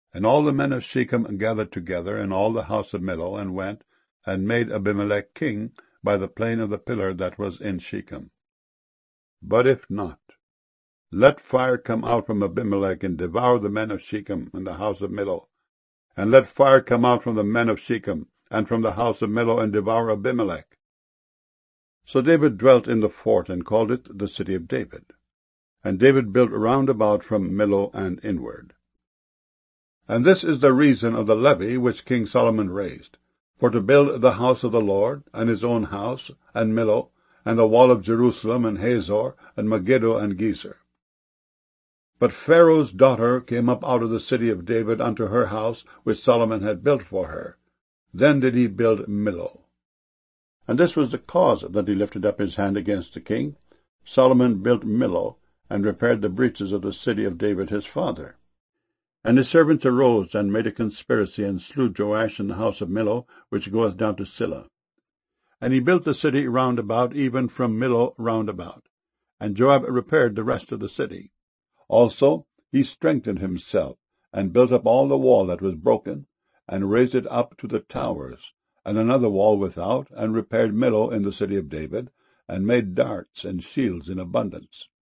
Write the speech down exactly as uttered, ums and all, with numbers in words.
And all the men of Shechem gathered together, and all the house of Millo, and went, and made Abimelech king by the plain of the pillar that was in Shechem. But if not, let fire come out from Abimelech, and devour the men of Shechem and the house of Millo. And let fire come out from the men of Shechem and from the house of Millo, and devour Abimelech. So David dwelt in the fort, and called it the city of David. And David built round about from Millo and inward. And this is the reason of the levy which King Solomon raised, for to build the house of the Lord, and his own house, and Millo, and the wall of Jerusalem, and Hazor, and Megiddo, and Gezer. But Pharaoh's daughter came up out of the city of David unto her house, which Solomon had built for her. Then did he build Millo. And this was the cause that he lifted up his hand against the king. Solomon built Millo, and repaired the breaches of the city of David his father. And his servants arose, and made a conspiracy, and slew Joash in the house of Millo, which goeth down to Silla. And he built the city round about, even from Millo round about. And Joab repaired the rest of the city. Also he strengthened himself, and built up all the wall that was broken, and raised it up to the towers, and another wall without, and repaired Millo in the city of David, and made darts and shields in abundance.